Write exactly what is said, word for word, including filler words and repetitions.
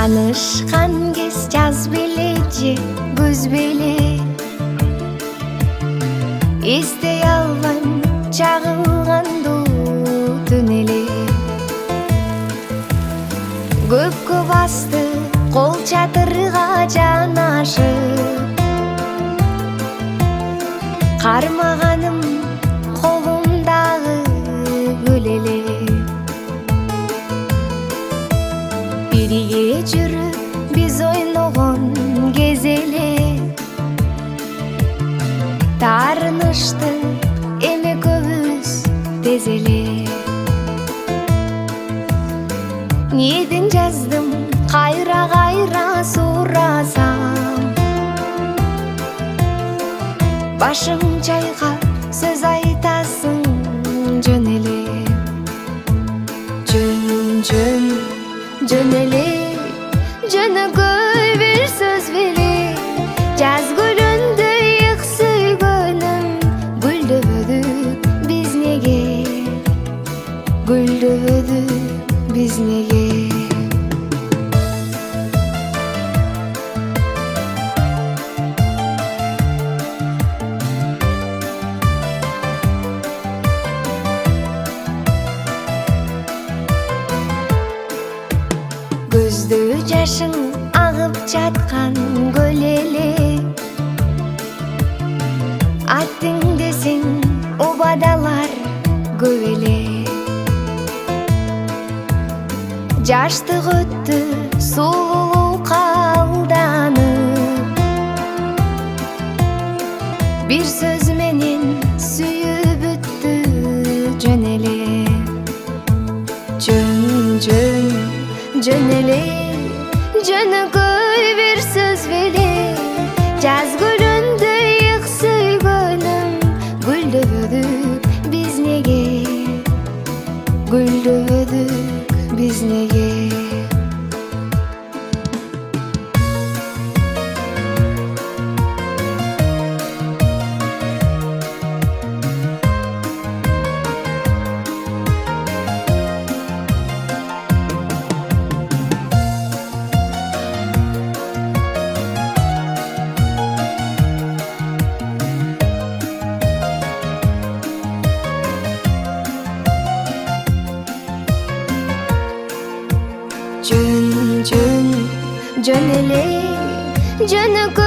Tanışkan kez jaz беле же күз беле эстей албайм чагылгандуу түн эле көпкө басты кол чатырга жанашып кармаганым колумдагы гүл эле бирге жүрүп биз ойногон кез эле таарыныштык эми көбүз тез эле ниетин жаздым кайра кайра сурасам башым чайкап сөз айтасың жөн эле жөн жөн жөн эле жөнөкөй бир сөз беле жаз гүлүндөй ык сүйгөнүм гүлдөбөдүк биз неге гүлдөбөдүк биз неге көздө жашың агып жаткан көл эле аттың десең убадалар көп эле жаштык өттү сулуулукка алданып бир сөз менен сүйүп бүттү жөн эле жөн жөн жөн эле жөнөкөй бир сөз беле жаз гүлүндөй ык сүйгөнүм гүлдөбөдүк биз неге гүлдөбөдүк биз неге жөн жөн жөн эле жөнөкөй